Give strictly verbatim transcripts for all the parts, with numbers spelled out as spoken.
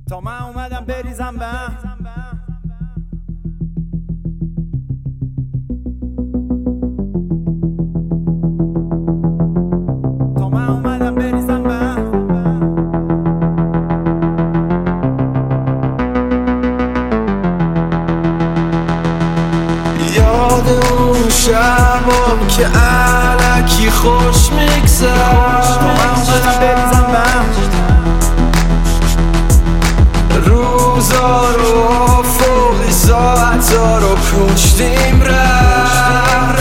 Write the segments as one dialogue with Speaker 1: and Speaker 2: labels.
Speaker 1: تا من اومدم بریزم به هم. تا من اومدم بریزم به هم.
Speaker 2: یاد اون شبم که علکی خوش میگذشت.
Speaker 1: تا من اومدم بریزم به هم.
Speaker 2: روزا رو فوقی ساعتا رو کشتیم رفت.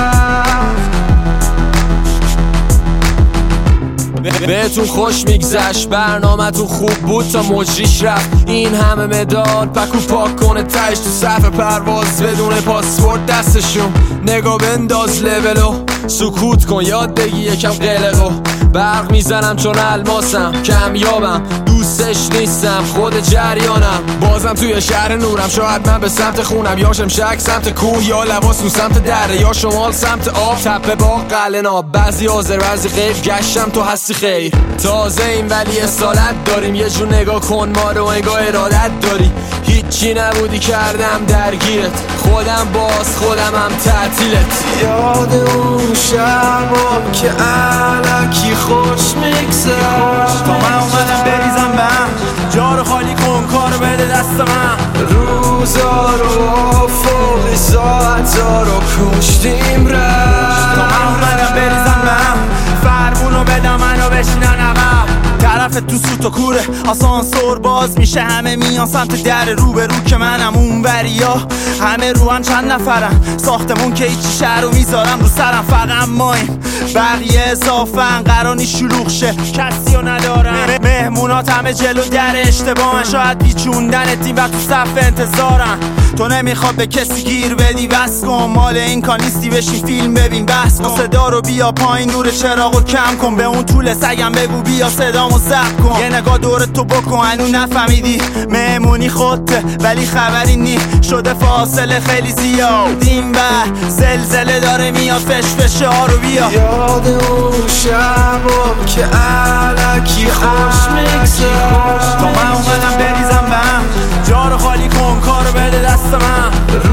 Speaker 3: بهتون خوش میگذشت، برنامه‌تون خوب بود تا مجریش رفت. این همه مدال پکو پاک کنه تش تو صف پرواز بدون پاسپورت دستشون. نگاه بنداز لولو سکوت کن، یاد بگی یکم قلقو. برق میزنم چون الماسم، کمیابم دوستش نیستم، خود جریانم. بازم توی شهر نورم، شاید من به سمت خونم، یا شمشک سمت کوه، یا لباس رو سمت دره، یا شمال سمت آب، تپه باغ قلعه ناب. بعضی حاضر بعضی غیر، گشتم تو هستی خیر. تازه این ولی اصالت داریم، یه جور نگاه کن ما رو انگاه ارادت داری. هیچی نبودی کردم درگیرت، خودم باز خودم هم تعطیلت.
Speaker 2: یاد اون شبم که علکی خوش میگذشت.
Speaker 1: تا من اومدم بریزم به هم. جا رو خالی کن، کارو بده دست من.
Speaker 2: روزا رو فوقی ساعتا رو کشتیم رفت.
Speaker 1: تا من اومدم بریزم به هم. فرمونو بدم منو بشینن عقب. طرف تو سوت و کوره، آسانسور باز میشه، همه میان سمت در رو به رو که منم اون وریا. همه روان چند نفرم، ساختمون که هیچی شهر رو میذارم رو سرم. فقط مایم بقیه اضافن، قرانی شلوغ شه کسی رو ندارم. مهمونات همه جلو در اشتباهن، شاید بیچوندن تیم و تو صف انتظارن. تو نمیخواد به کسی گیر بدی، بس کن مال این کار نیستی، بشین فیلم ببین بس کن. صدا رو بیا پایین، نور چراغو کم کن، به اون طول سگم بگو بیا صدامو ضبط کن. یه نگاه دور تو بکن، هنو نفهمیدی مهمونی خودته ولی خبری نی. شده فاصله خیلی زیاد، این بر زلزله داره میاد، فش فشار رو بیا.
Speaker 2: یاد اون شبم که علکی خوش میگذشت.
Speaker 1: تا من اومدم بریزم به هم. جا رو خالی کن، کارو بده دست من.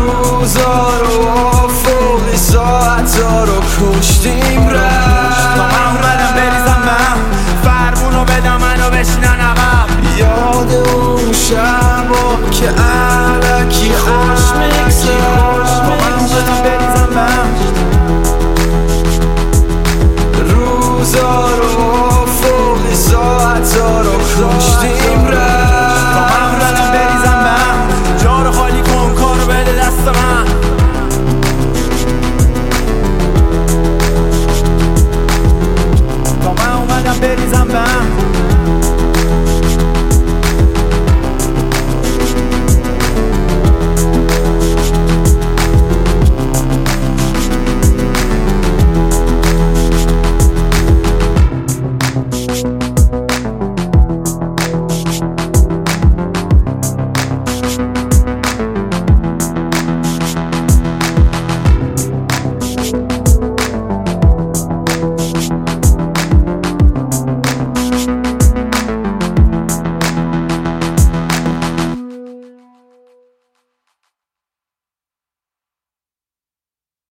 Speaker 2: روزا رو فوقی ساعتا رو کشتیم رفت.
Speaker 1: تا من اومدم بریزم به هم. فرمونو بدم منو بشینن عقب.
Speaker 2: یاد اون شبم که